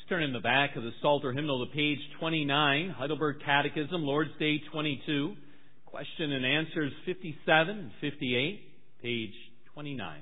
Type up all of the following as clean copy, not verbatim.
turn in the back of the Psalter hymnal to page 29, Heidelberg Catechism, Lord's Day 22, question and answers 57 and 58, page 29.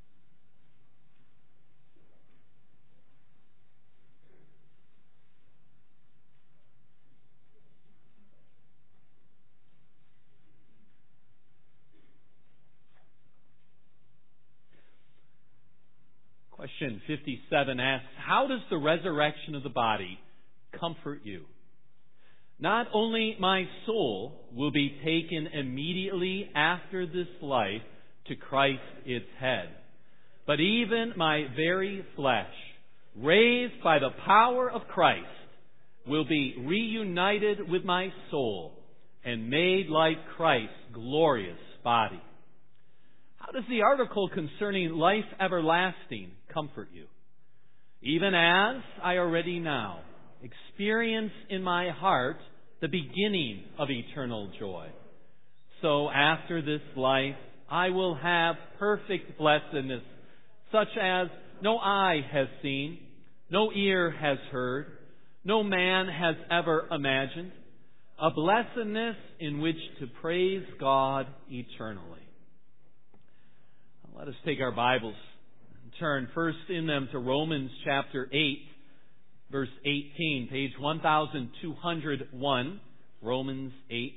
Question 57 asks, how does the resurrection of the body comfort you? Not only my soul will be taken immediately after this life to Christ its head, but even my very flesh, raised by the power of Christ, will be reunited with my soul and made like Christ's glorious body. How does the article concerning life everlasting comfort you? Even as I already now experience in my heart the beginning of eternal joy, so after this life I will have perfect blessedness, such as no eye has seen, no ear has heard, no man has ever imagined, a blessedness in which to praise God eternally. Let us take our Bibles and turn first in them to Romans chapter 8, verse 18, page 1201, Romans 8.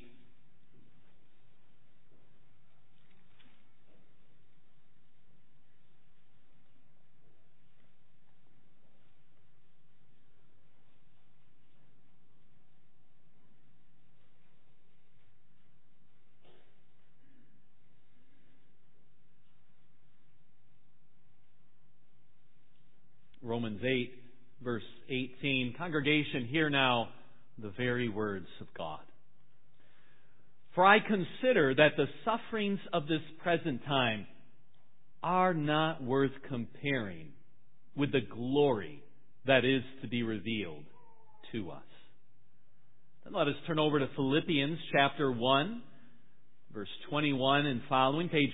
Romans 8, verse 18. Congregation, hear now the very words of God. For I consider that the sufferings of this present time are not worth comparing with the glory that is to be revealed to us. Then let us turn over to Philippians chapter 1, verse 21 and following, page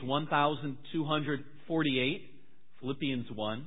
1248, Philippians 1.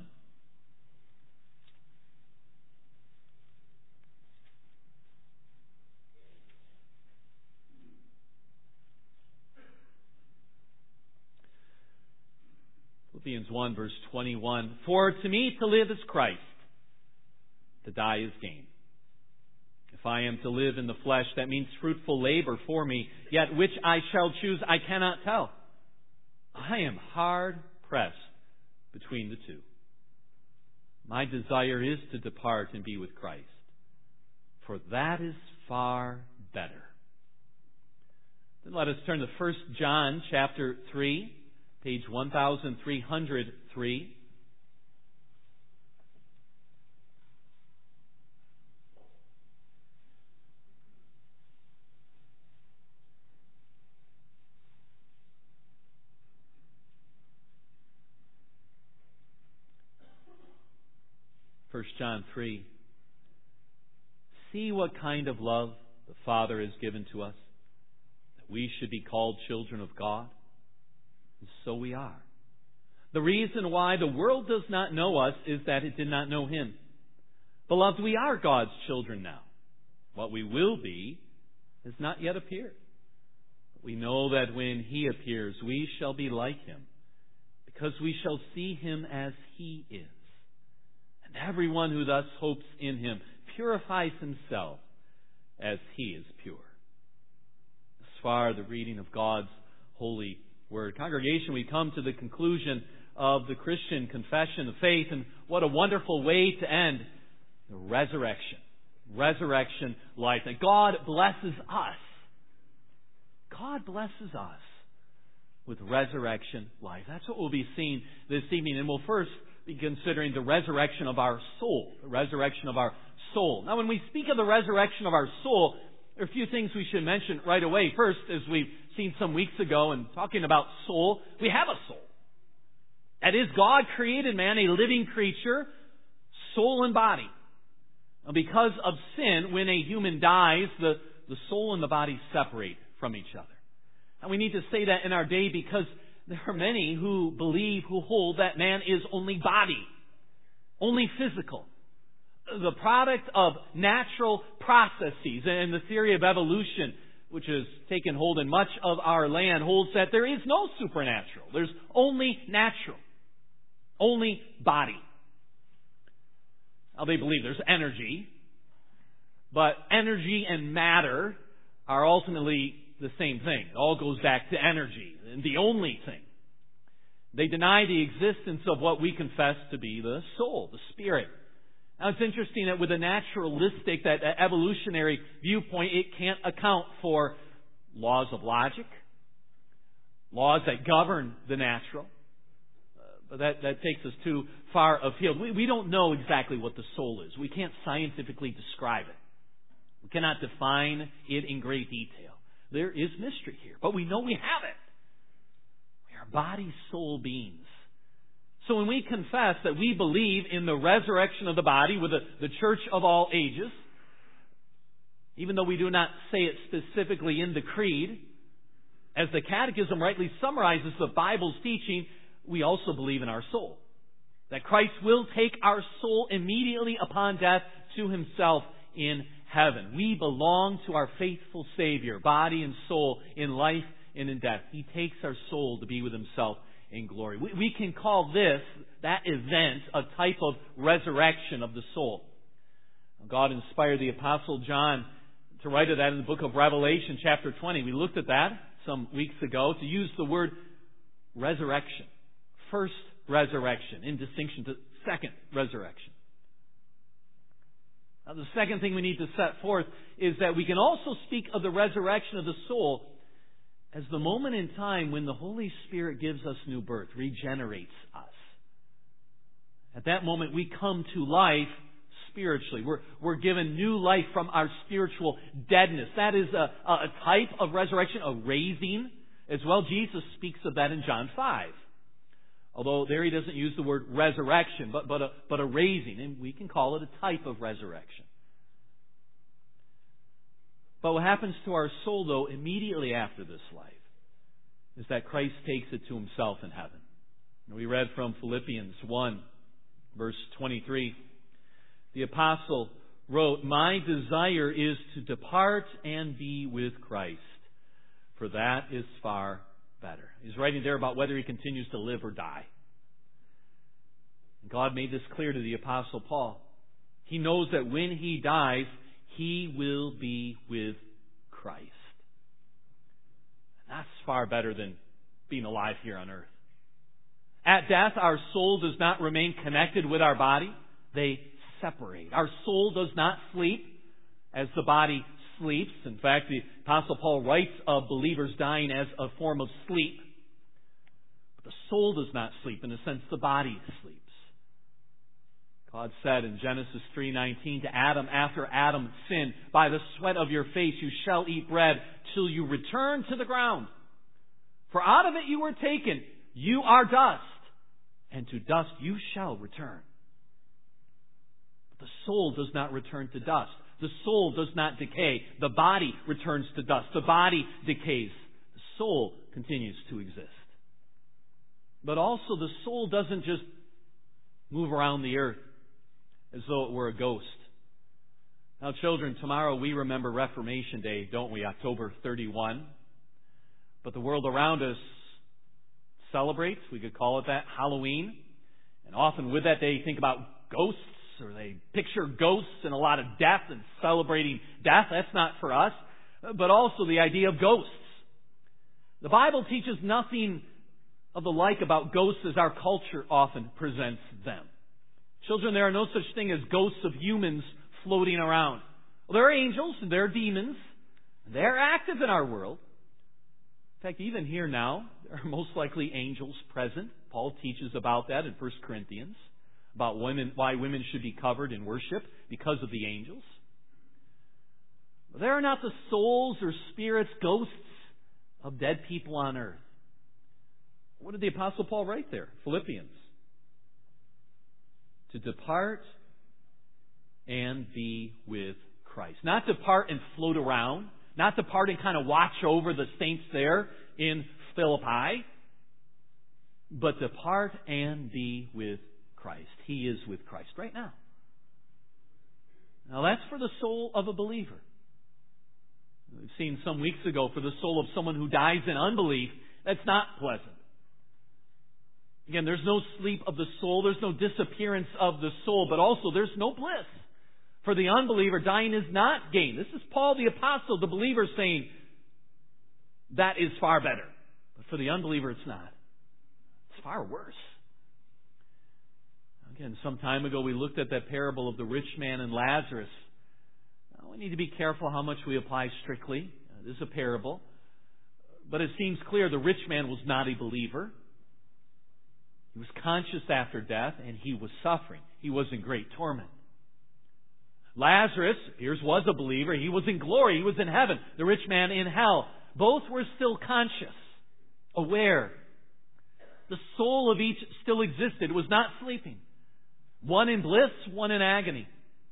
Philippians 1, verse 21. For to me to live is Christ, to die is gain. If I am to live in the flesh, that means fruitful labor for me, yet which I shall choose I cannot tell. I am hard pressed between the two. My desire is to depart and be with Christ, for that is far better. Then let us turn to 1 John chapter 3. Page 1303. First John 3. See what kind of love the Father has given to us, that we should be called children of God. And so we are. The reason why the world does not know us is that it did not know Him. Beloved, we are God's children now. What we will be has not yet appeared. But we know that when He appears, we shall be like Him, because we shall see Him as He is. And everyone who thus hopes in Him purifies himself as He is pure. As far the reading of God's holy Word. Congregation, we come to the conclusion of the Christian confession of faith, and what a wonderful way to end the resurrection. Resurrection life. And God blesses us. God blesses us with resurrection life. That's what we'll be seeing this evening. And we'll first be considering the resurrection of our soul. The resurrection of our soul. Now, when we speak of the resurrection of our soul, there are a few things we should mention right away. First, as we've seen some weeks ago and talking about soul, we have a soul. That is, God created man, a living creature, soul and body. Now, because of sin, when a human dies, the soul and the body separate from each other. And we need to say that in our day because there are many who believe, who hold that man is only body, only physical. the product of natural processes. And the theory of evolution, which has taken hold in much of our land, holds that there is no supernatural. There's only natural. Only body. Now, they believe there's energy, but energy and matter are ultimately the same thing. It all goes back to energy, and the only thing. They deny the existence of what we confess to be the soul, the spirit. Now, it's interesting that with a naturalistic, that evolutionary viewpoint, it can't account for laws of logic, laws that govern the natural. But that takes us too far afield. We don't know exactly what the soul is. We can't scientifically describe it. We cannot define it in great detail. There is mystery here, but we know we have it. We are body-soul beings. So when we confess that we believe in the resurrection of the body with the church of all ages, even though we do not say it specifically in the creed, as the Catechism rightly summarizes the Bible's teaching, we also believe in our soul. That Christ will take our soul immediately upon death to Himself in heaven. We belong to our faithful Savior, body and soul, in life and in death. He takes our soul to be with Himself in glory. We can call that event, a type of resurrection of the soul. God inspired the Apostle John to write of that in the book of Revelation, chapter 20. We looked at that some weeks ago, to use the word resurrection. First resurrection, in distinction to second resurrection. Now, the second thing we need to set forth is that we can also speak of the resurrection of the soul as the moment in time when the Holy Spirit gives us new birth, regenerates us. At that moment, we come to life spiritually. We're given new life from our spiritual deadness. That is a type of resurrection, a raising as well. Jesus speaks of that in John 5. Although there he doesn't use the word resurrection, but a raising. And we can call it a type of resurrection. But what happens to our soul, though, immediately after this life is that Christ takes it to Himself in heaven. And we read from Philippians 1, verse 23. The apostle wrote, "My desire is to depart and be with Christ, for that is far better." He's writing there about whether he continues to live or die. God made this clear to the Apostle Paul. He knows that when he dies, he will be with Christ. And that's far better than being alive here on earth. At death, our soul does not remain connected with our body. They separate. Our soul does not sleep as the body sleeps. In fact, the Apostle Paul writes of believers dying as a form of sleep. But the soul does not sleep. In a sense, the body sleeps. God said in Genesis 3:19 to Adam, after Adam sinned, "By the sweat of your face you shall eat bread till you return to the ground. For out of it you were taken. You are dust, and to dust you shall return." But the soul does not return to dust. The soul does not decay. The body returns to dust. The body decays. The soul continues to exist. But also the soul doesn't just move around the earth as though it were a ghost. Now, children, tomorrow we remember Reformation Day, don't we? October 31. But the world around us celebrates, we could call it that, Halloween. And often with that they think about ghosts, or they picture ghosts and a lot of death and celebrating death. That's not for us. But also the idea of ghosts. The Bible teaches nothing of the like about ghosts as our culture often presents them. Children, there are no such thing as ghosts of humans floating around. Well, there are angels and there are demons. And they're active in our world. In fact, even here now, there are most likely angels present. Paul teaches about that in 1 Corinthians. About why women should be covered in worship because of the angels. They are not the souls or spirits, ghosts of dead people on earth. What did the Apostle Paul write there? Philippians. To depart and be with Christ. Not depart and float around. Not depart and kind of watch over the saints there in Philippi. But depart and be with Christ. He is with Christ right now. Now that's for the soul of a believer. We've seen some weeks ago for the soul of someone who dies in unbelief, that's not pleasant. Again, there's no sleep of the soul, there's no disappearance of the soul, but also there's no bliss. For the unbeliever, dying is not gain. This is Paul the Apostle, the believer, saying that is far better. But for the unbeliever, it's not. It's far worse. Again, some time ago we looked at that parable of the rich man and Lazarus. Now, we need to be careful how much we apply strictly. This is a parable. But it seems clear the rich man was not a believer. He was conscious after death, and he was suffering. He was in great torment. Lazarus, appears, was a believer. He was in glory. He was in heaven. The rich man in hell. Both were still conscious, aware. The soul of each still existed. It was not sleeping. One in bliss, one in agony.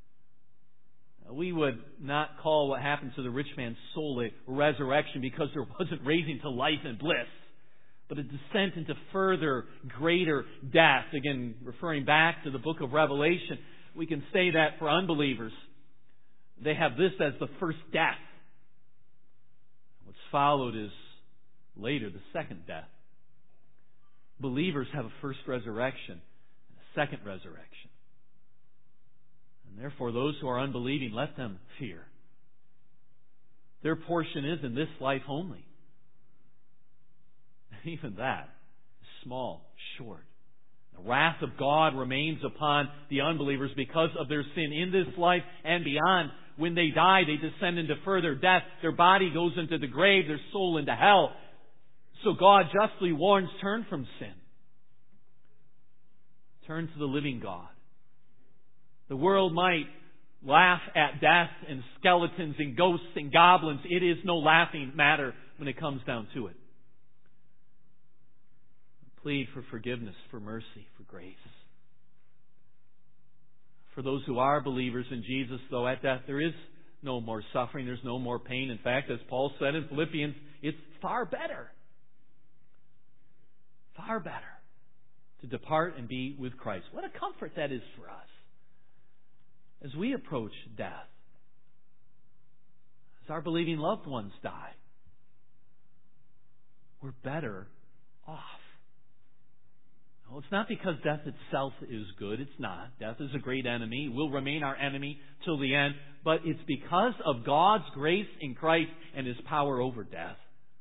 We would not call what happened to the rich man's soul a resurrection because there wasn't raising to life and bliss, but a descent into further, greater death. Again, referring back to the book of Revelation, we can say that for unbelievers, they have this as the first death. What's followed is later the second death. Believers have a first resurrection and a second resurrection. And therefore, those who are unbelieving, let them fear. Their portion is in this life only. Even that is small, short. The wrath of God remains upon the unbelievers because of their sin in this life and beyond. When they die, they descend into further death. Their body goes into the grave, their soul into hell. So God justly warns, turn from sin. Turn to the living God. The world might laugh at death and skeletons and ghosts and goblins. It is no laughing matter when it comes down to it. Plead for forgiveness, for mercy, for grace. For those who are believers in Jesus, though, at death there is no more suffering, there's no more pain. In fact, as Paul said in Philippians, it's far better. Far better to depart and be with Christ. What a comfort that is for us as we approach death, as our believing loved ones die. We're better off. Well, it's not because death itself is good. It's not. Death is a great enemy. It will remain our enemy till the end. But it's because of God's grace in Christ and His power over death.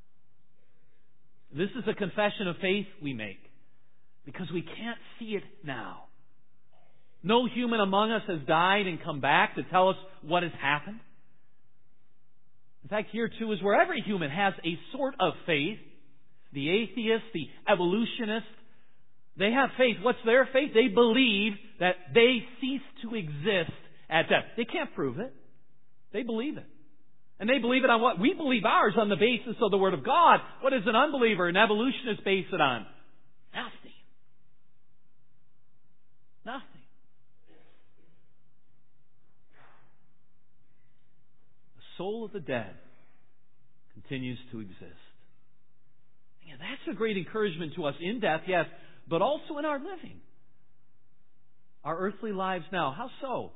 This is a confession of faith we make because we can't see it now. No human among us has died and come back to tell us what has happened. In fact, here too is where every human has a sort of faith. The atheist, the evolutionist, they have faith. What's their faith? They believe that they cease to exist at death. They can't prove it. They believe it. And they believe it on what? We believe ours on the basis of the Word of God. What does an unbeliever, an evolutionist base it on? Nothing. Nothing. The soul of the dead continues to exist. And that's a great encouragement to us in death, yes, but also in our living. Our earthly lives now. How so?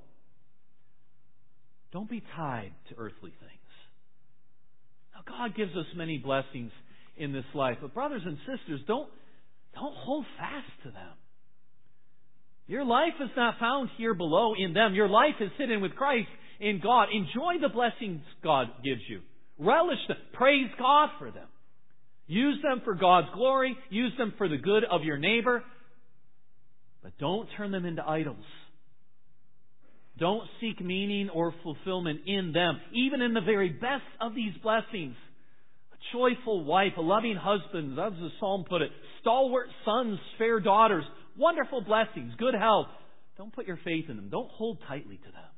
Don't be tied to earthly things. Now, God gives us many blessings in this life, but brothers and sisters, don't hold fast to them. Your life is not found here below in them. Your life is hidden with Christ in God. Enjoy the blessings God gives you. Relish them. Praise God for them. Use them for God's glory. Use them for the good of your neighbor. But don't turn them into idols. Don't seek meaning or fulfillment in them. Even in the very best of these blessings. A joyful wife, a loving husband, as the psalm put it, stalwart sons, fair daughters, wonderful blessings, good health. Don't put your faith in them. Don't hold tightly to them.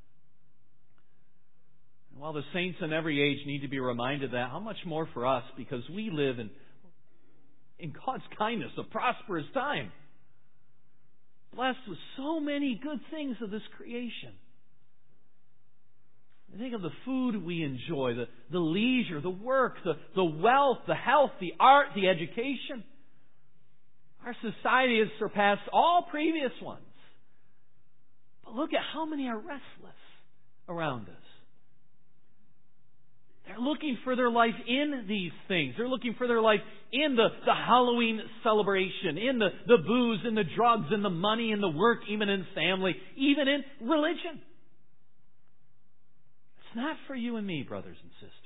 And while the saints in every age need to be reminded that, how much more for us, because we live in God's kindness, a prosperous time. Blessed with so many good things of this creation. I think of the food we enjoy, the leisure, the work, the wealth, the health, the art, the education. Our society has surpassed all previous ones. But look at how many are restless, around us. They're looking for their life in these things. They're looking for their life in the Halloween celebration, in the booze and the drugs and the money and the work, even in family, even in religion. It's not for you and me, brothers and sisters.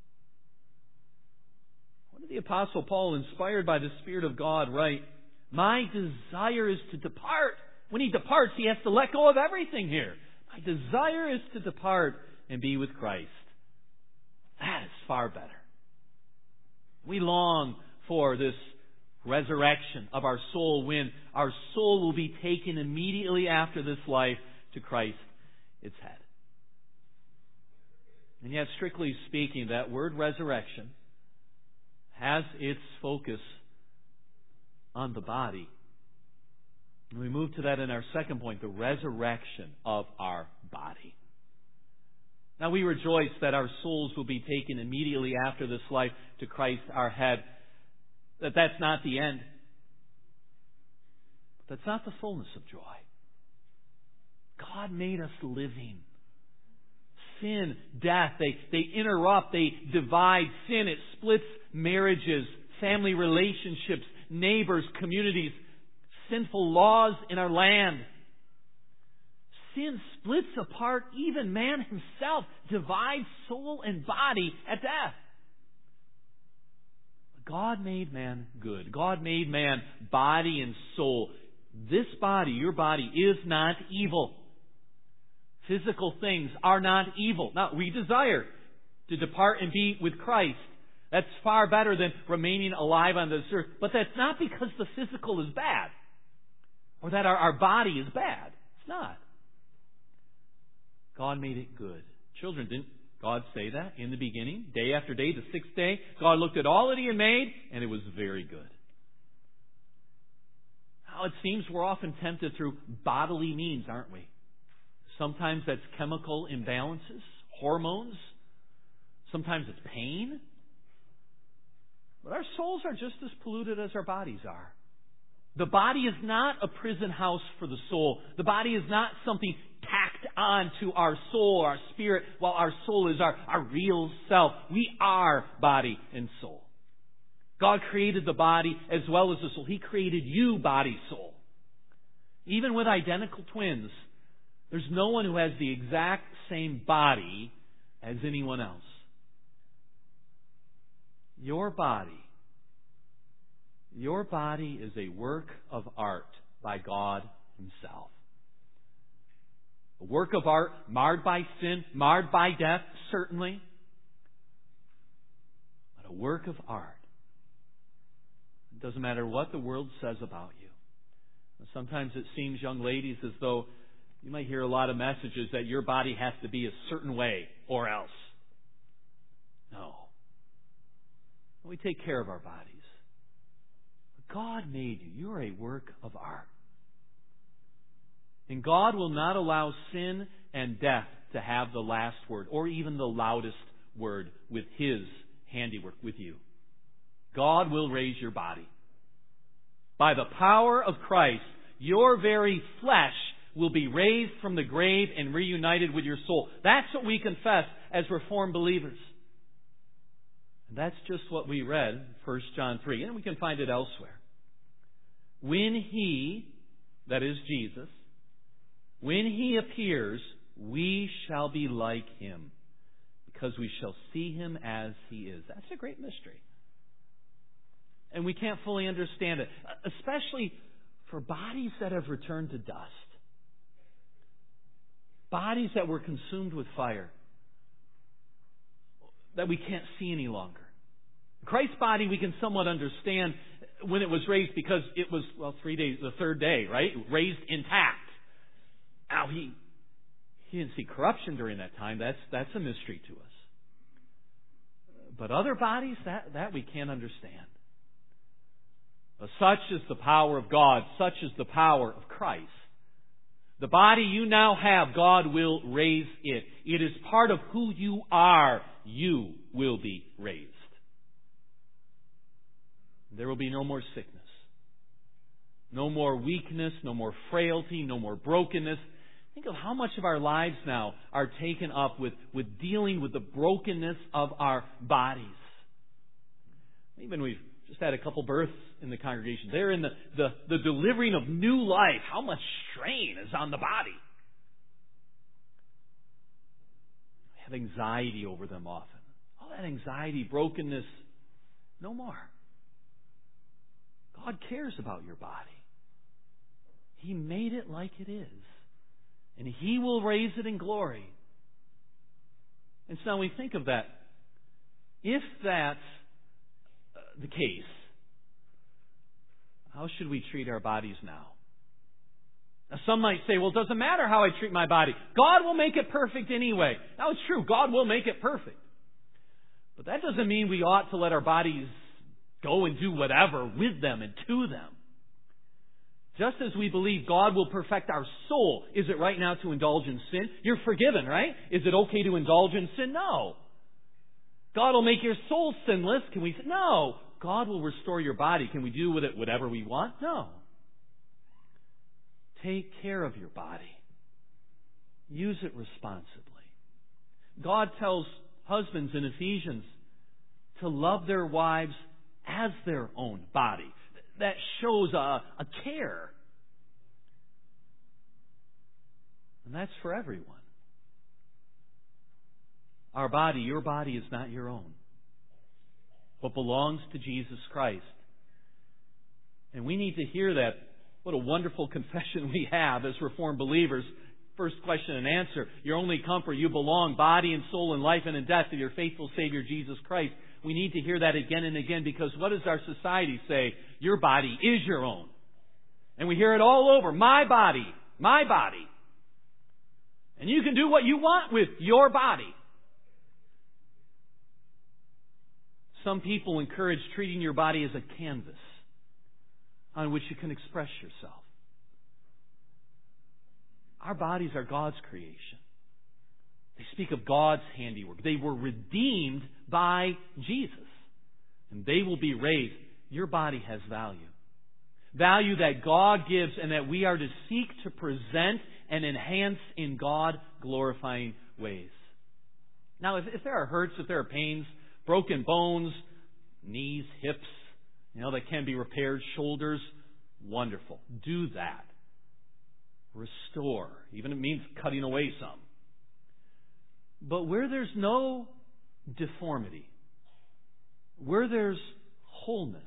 What did the Apostle Paul, inspired by the Spirit of God, write? My desire is to depart. When he departs, he has to let go of everything here. My desire is to depart and be with Christ. That is far better. We long for this resurrection of our soul when our soul will be taken immediately after this life to Christ, its head. And yet, strictly speaking, that word resurrection has its focus on the body. And we move to that in our second point, the resurrection of our body. Now we rejoice that our souls will be taken immediately after this life to Christ our head. That's not the end. But that's not the fullness of joy. God made us living. Sin, death, they interrupt, they divide. Sin, it splits marriages, family relationships, neighbors, communities, sinful laws in our land. Sin splits apart even man himself, divides soul and body at death. God made man good. God made man body and soul. This body, your body, is not evil. Physical things are not evil. Now, we desire to depart and be with Christ. That's far better than remaining alive on this earth. But that's not because the physical is bad, or that our body is bad. It's not. God made it good. Children, didn't God say that in the beginning? Day after day, the sixth day, God looked at all that He had made, and it was very good. Now, it seems we're often tempted through bodily means, aren't we? Sometimes that's chemical imbalances, hormones. Sometimes it's pain. But our souls are just as polluted as our bodies are. The body is not a prison house for the soul. The body is not something tacked on to our soul, our spirit, while our soul is our real self. We are body and soul. God created the body as well as the soul. He created you, body, soul. Even with identical twins, there's no one who has the exact same body as anyone else. Your body is a work of art by God Himself. A work of art marred by sin, marred by death, certainly. But a work of art. It doesn't matter what the world says about you. Sometimes it seems, young ladies, as though you might hear a lot of messages that your body has to be a certain way or else. No. We take care of our bodies. But God made you. You're a work of art. And God will not allow sin and death to have the last word, or even the loudest word with His handiwork with you. God will raise your body. By the power of Christ, your very flesh will be raised from the grave and reunited with your soul. That's what we confess as Reformed believers. And that's just what we read, 1 John 3, and we can find it elsewhere. When He, that is Jesus, when He appears, we shall be like Him, because we shall see Him as He is. That's a great mystery. And we can't fully understand it, especially for bodies that have returned to dust. Bodies that were consumed with fire, that we can't see any longer. Christ's body we can somewhat understand when it was raised, because it was, 3 days, the third day, right? Raised intact. Now, he didn't see corruption during that time. That's a mystery to us. But other bodies, that we can't understand. But such is the power of God. Such is the power of Christ. The body you now have, God will raise it. It is part of who you are. You will be raised. There will be no more sickness. No more weakness. No more frailty. No more brokenness. Think of how much of our lives now are taken up with dealing with the brokenness of our bodies. Even we've just had a couple births in the congregation. They're in the delivering of new life. How much strain is on the body? We have anxiety over them often. All that anxiety, brokenness, no more. God cares about your body. He made it like it is. And He will raise it in glory. And so we think of that. If that's the case, how should we treat our bodies now? Now, some might say, well, it doesn't matter how I treat my body. God will make it perfect anyway. Now, it's true. God will make it perfect. But that doesn't mean we ought to let our bodies go and do whatever with them and to them. Just as we believe God will perfect our soul, is it right now to indulge in sin? You're forgiven, right? Is it okay to indulge in sin? No. God will make your soul sinless. Can we say, no. God will restore your body. Can we do with it whatever we want? No. Take care of your body. Use it responsibly. God tells husbands in Ephesians to love their wives as their own body. That shows a care. And that's for everyone. Our body, your body is not your own, but belongs to Jesus Christ. And we need to hear that. What a wonderful confession we have as Reformed believers. First question and answer. Your only comfort, you belong, body and soul and life and in death, to your faithful Savior Jesus Christ. We need to hear that again and again, because what does our society say? Your body is your own. And we hear it all over. My body. My body. And you can do what you want with your body. Some people encourage treating your body as a canvas on which you can express yourself. Our bodies are God's creation. They speak of God's handiwork. They were redeemed by Jesus. And they will be raised. Your body has value. Value that God gives and that we are to seek to present and enhance in God-glorifying ways. Now, if there are hurts, if there are pains, broken bones, knees, hips, that can be repaired, shoulders, wonderful. Do that. Restore. Even it means cutting away some. But where there's no deformity, where there's wholeness,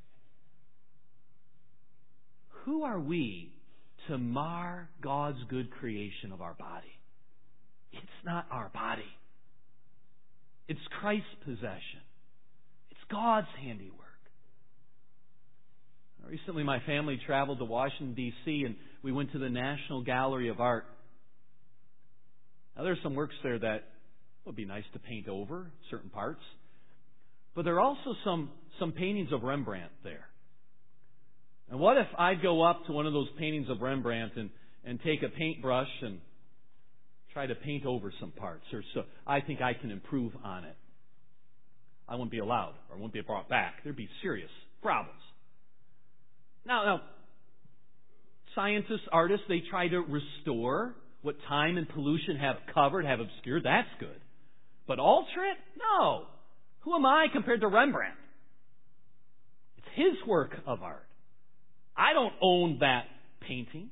who are we to mar God's good creation of our body? It's not our body. It's Christ's possession. It's God's handiwork. Recently, my family traveled to Washington, D.C., and we went to the National Gallery of Art. Now, there's some works there that would be nice to paint over, certain parts. But there are also some paintings of Rembrandt there. And what if I go up to one of those paintings of Rembrandt and take a paintbrush and try to paint over some parts, or so I think I can improve on it? I wouldn't be allowed, or wouldn't be brought back. There'd be serious problems. Now, scientists, artists, they try to restore what time and pollution have covered, have obscured. That's good. But alter it? No. Who am I compared to Rembrandt? It's his work of art. I don't own that painting.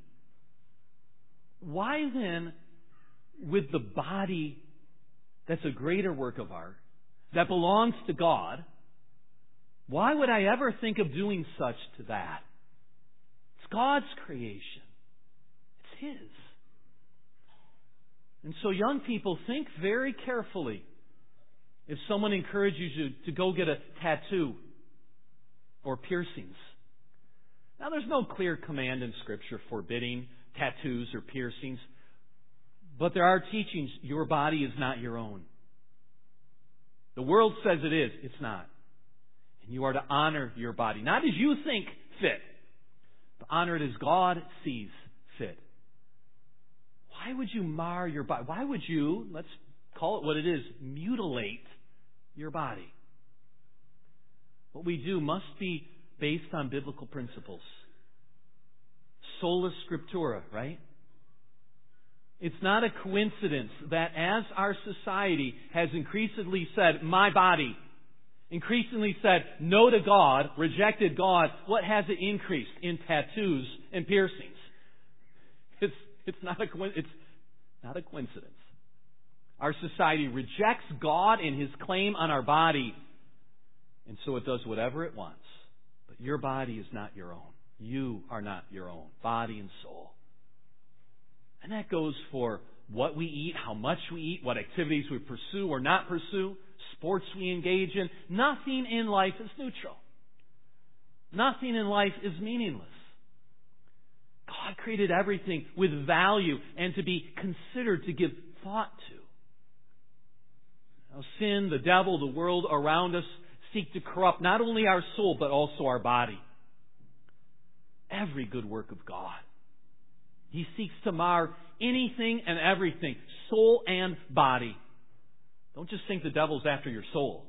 Why then, with the body that's a greater work of art, that belongs to God, why would I ever think of doing such to that? It's God's creation. It's His. And so young people, think very carefully if someone encourages you to go get a tattoo or piercings. Now, there's no clear command in Scripture forbidding tattoos or piercings, but there are teachings. Your body is not your own. The world says it is. It's not. And you are to honor your body, not as you think fit, but honor it as God sees fit. Why would you mar your body? Why would you, let's call it what it is, mutilate your body? What we do must be based on biblical principles. Sola scriptura, right? It's not a coincidence that as our society has increasingly said, my body, increasingly said no to God, rejected God, what has it increased? In tattoos and piercings. It's not a coincidence. Our society rejects God and His claim on our body, and so it does whatever it wants. But your body is not your own. You are not your own, body and soul. And that goes for what we eat, how much we eat, what activities we pursue or not pursue, sports we engage in. Nothing in life is neutral. Nothing in life is meaningless. God created everything with value and to be considered, to give thought to. Now, sin, the devil, the world around us seek to corrupt not only our soul but also our body. Every good work of God. He seeks to mar anything and everything, soul and body. Don't just think the devil's after your soul.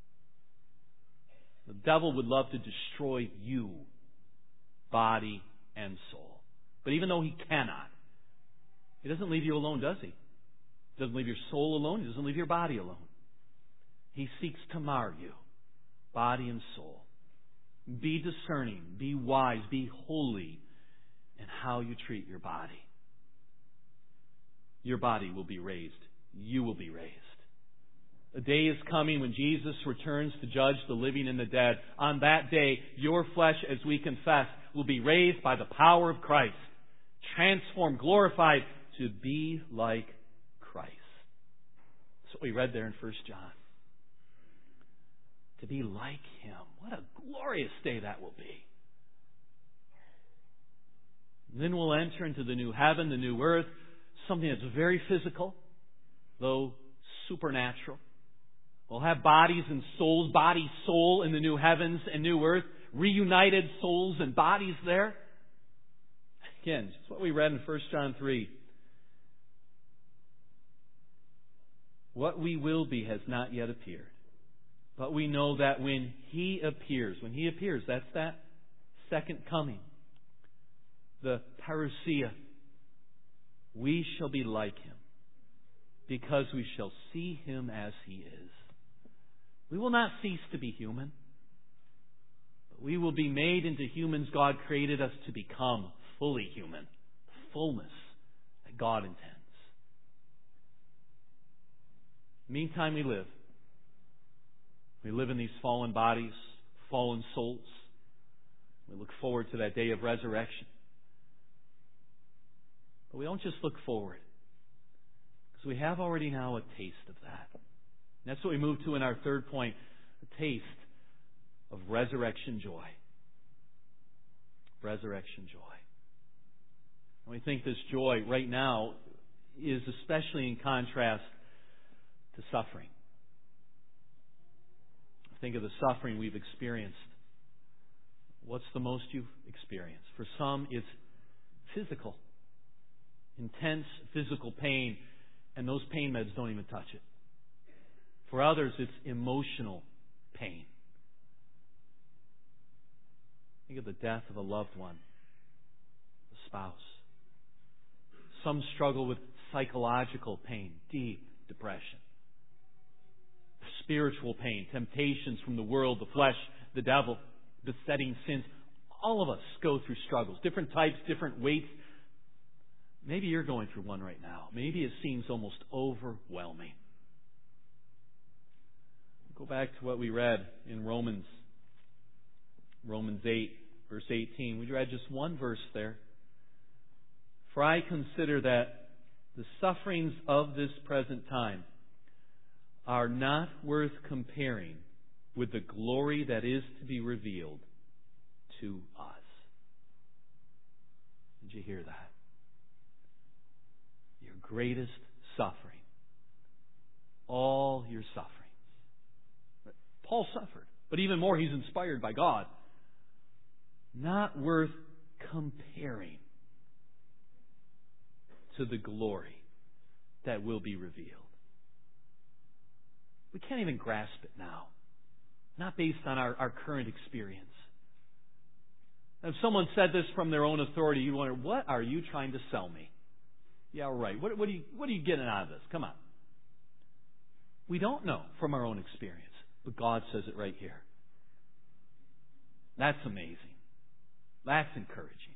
The devil would love to destroy you, body and soul. But even though he cannot, he doesn't leave you alone, does he? He doesn't leave your soul alone. He doesn't leave your body alone. He seeks to mar you, body and soul. Be discerning, be wise, be holy in how you treat your body. Your body will be raised. You will be raised. A day is coming when Jesus returns to judge the living and the dead. On that day, your flesh, as we confess, will be raised by the power of Christ, transformed, glorified to be like Christ. That's what we read there in 1 John. To be like Him. What a glorious day that will be. And then we'll enter into the new heaven, the new earth, something that's very physical, though supernatural. We'll have bodies and souls, body, soul in the new heavens and new earth, reunited souls and bodies there. Again, just what we read in 1 John 3. What we will be has not yet appeared. But we know that when He appears, that's that second coming, the parousia, we shall be like Him, because we shall see Him as He is. We will not cease to be human, but we will be made into humans God created us to become, fully human, the fullness that God intends. Meantime, we live. We live in these fallen bodies, fallen souls. We look forward to that day of resurrection. But we don't just look forward, because we have already now a taste of that. And that's what we move to in our third point, a taste of resurrection joy. Resurrection joy. And we think this joy right now is especially in contrast to suffering. Think of the suffering we've experienced. What's the most you've experienced? For some, it's physical. Intense physical pain, and those pain meds don't even touch it. For others, it's emotional pain. Think of the death of a loved one, a spouse. Some struggle with psychological pain, deep depression. Spiritual pain, temptations from the world, the flesh, the devil, besetting sins. All of us go through struggles, different types, different weights. Maybe you're going through one right now. Maybe it seems almost overwhelming. Go back to what we read in Romans 8, verse 18. We read just one verse there. For I consider that the sufferings of this present time are not worth comparing with the glory that is to be revealed to us. Did you hear that? Your greatest suffering. All your sufferings. Paul suffered, but even more, he's inspired by God. Not worth comparing to the glory that will be revealed. We can't even grasp it now. Not based on our current experience. If someone said this from their own authority, you'd wonder, what are you trying to sell me? Yeah, right. What are you getting out of this? Come on. We don't know from our own experience, but God says it right here. That's amazing. That's encouraging.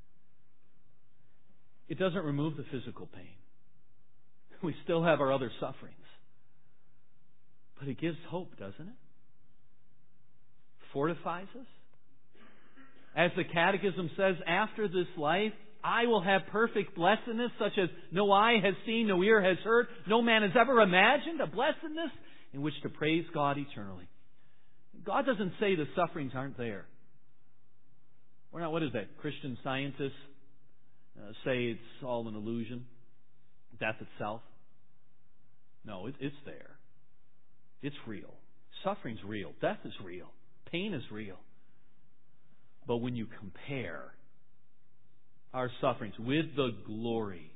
It doesn't remove the physical pain. We still have our other sufferings. But it gives hope, doesn't it? Fortifies us. As the Catechism says, after this life, I will have perfect blessedness, such as no eye has seen, no ear has heard, no man has ever imagined, a blessedness in which to praise God eternally. God doesn't say the sufferings aren't there. We're not, what is that? Christian scientists say it's all an illusion. Death itself. No, it's there. It's real. Suffering's real. Death is real. Pain is real. But when you compare our sufferings with the glory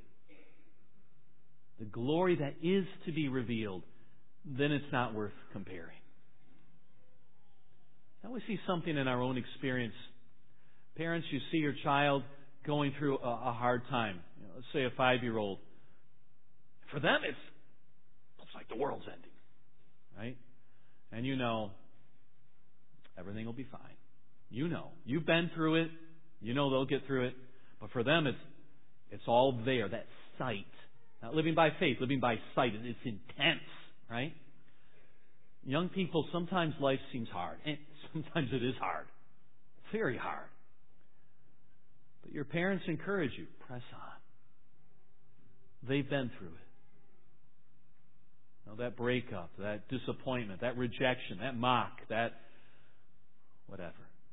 that is to be revealed, then it's not worth comparing. Now we see something in our own experience. Parents, you see your child going through a hard time. Let's say a 5-year-old. For them, it looks like the world's ending. Right? And you know, everything will be fine. You know. You've been through it. You know they'll get through it. But for them, it's all there. That sight. Not living by faith, living by sight. It's intense. Right? Young people, sometimes life seems hard. And sometimes it is hard. Very hard. But your parents encourage you. Press on. They've been through it. That breakup, that disappointment, that rejection, that mock, that whatever.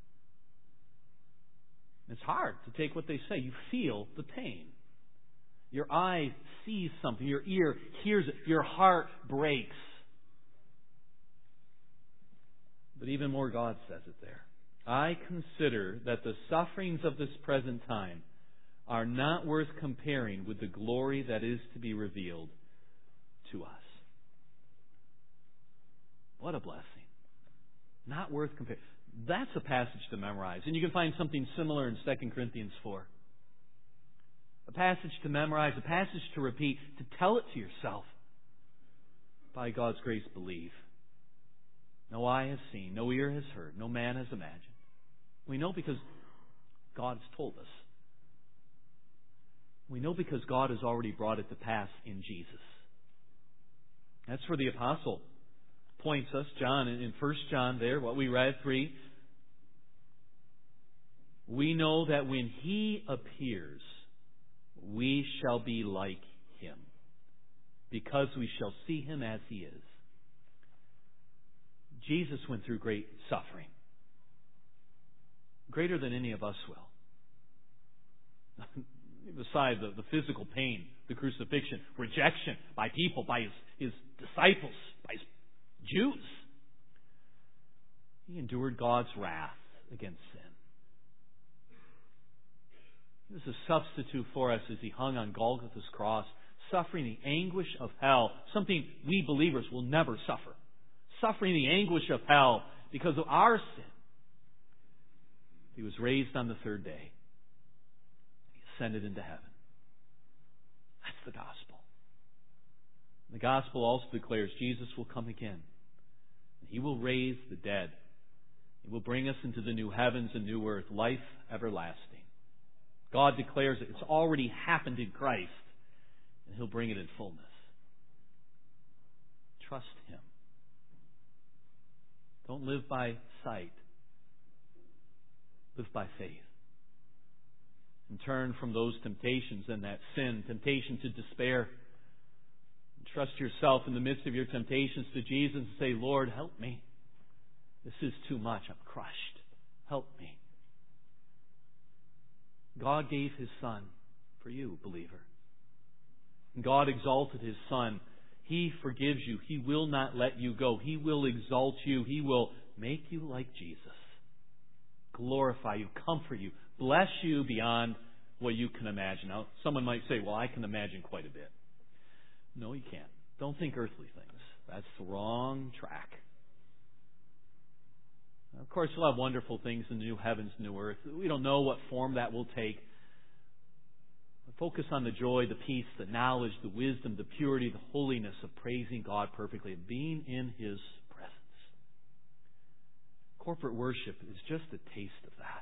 It's hard to take what they say. You feel the pain. Your eye sees something. Your ear hears it. Your heart breaks. But even more, God says it there. I consider that the sufferings of this present time are not worth comparing with the glory that is to be revealed to us. What a blessing. Not worth comparing. That's a passage to memorize. And you can find something similar in 2 Corinthians 4. A passage to memorize, a passage to repeat, to tell it to yourself. By God's grace, believe. No eye has seen, no ear has heard, no man has imagined. We know because God has told us. We know because God has already brought it to pass in Jesus. That's where the apostle points us, John, in 1 John there, what we read, 3. We know that when He appears, we shall be like Him, because we shall see Him as He is. Jesus went through great suffering, greater than any of us will. Beside the physical pain, the crucifixion, rejection by people, by His disciples, by His Jews. He endured God's wrath against sin. He was a substitute for us as He hung on Golgotha's cross, suffering the anguish of hell, something we believers will never suffer. Suffering the anguish of hell because of our sin. He was raised on the third day. He ascended into heaven. That's the gospel. The gospel also declares Jesus will come again. He will raise the dead. He will bring us into the new heavens and new earth, life everlasting. God declares it. It's already happened in Christ, and He'll bring it in fullness. Trust Him. Don't live by sight. Live by faith. And turn from those temptations and that sin, temptation to despair. Trust yourself in the midst of your temptations to Jesus and say, Lord, help me. This is too much. I'm crushed. Help me. God gave His Son for you, believer. God exalted His Son. He forgives you. He will not let you go. He will exalt you. He will make you like Jesus. Glorify you, comfort you, bless you beyond what you can imagine. Now, someone might say, well, I can imagine quite a bit. No, you can't. Don't think earthly things. That's the wrong track. Of course, we'll have wonderful things in the new heavens, new earth. We don't know what form that will take. But Focus on the joy, the peace, the knowledge, the wisdom, the purity, the holiness of praising God perfectly and being in His presence. Corporate worship is just a taste of that.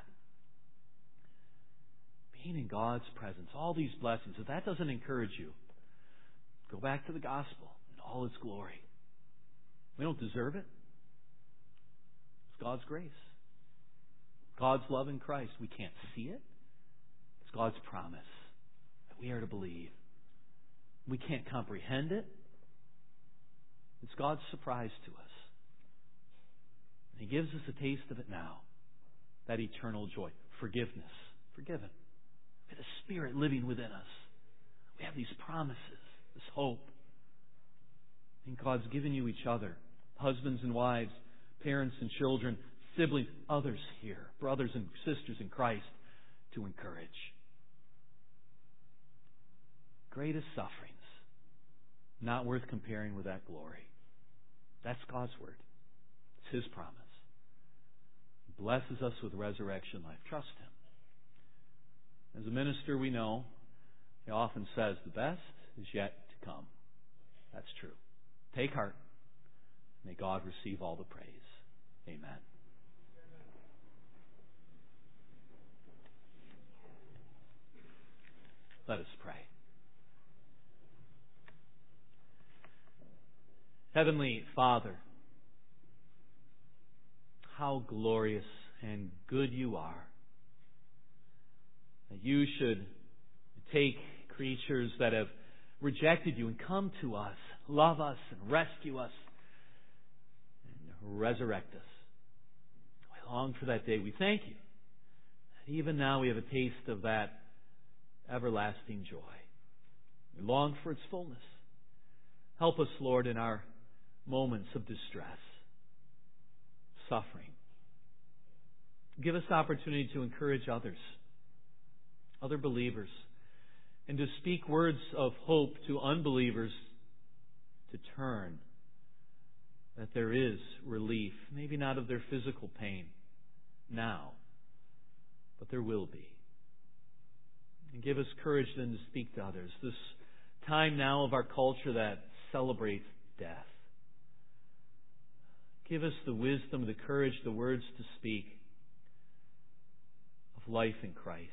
Being in God's presence, all these blessings. If that doesn't encourage you, go back to the gospel in all its glory. We don't deserve it. It's God's grace. God's love in Christ. We can't see it. It's God's promise that we are to believe. We can't comprehend it. It's God's surprise to us. And He gives us a taste of it now. That eternal joy. Forgiveness. Forgiven. We have the Spirit living within us. We have these promises, this hope. And God's given you each other. Husbands and wives, parents and children, siblings, others here, brothers and sisters in Christ, to encourage. Greatest sufferings, not worth comparing with that glory. That's God's Word. It's His promise. He blesses us with resurrection life. Trust Him. As a minister, we know, he often says, the best is yet to come. That's true. Take heart. May God receive all the praise. Amen. Let us pray. Heavenly Father, how glorious and good you are. That you should take creatures that have rejected you and come to us, love us and rescue us and resurrect us. We long for that day. We thank you that even now we have a taste of that everlasting joy. We long for its fullness. Help us, Lord, in our moments of distress, suffering. Give us opportunity to encourage others, other believers, and to speak words of hope to unbelievers to turn, that there is relief, maybe not of their physical pain now, but there will be. And give us courage then to speak to others. This time now of our culture that celebrates death. Give us the wisdom, the courage, the words to speak of life in Christ.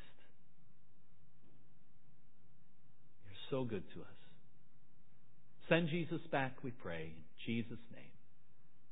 You're so good to us. Send Jesus back, we pray, in Jesus' name.